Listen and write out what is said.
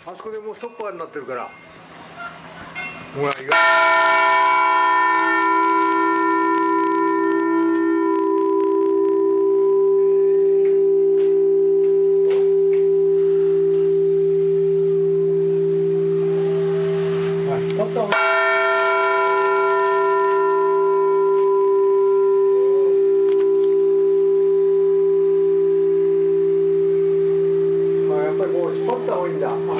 あそこでもうストッパーになってるから。ほら、やっぱりこう引っ張った方がいいんだ。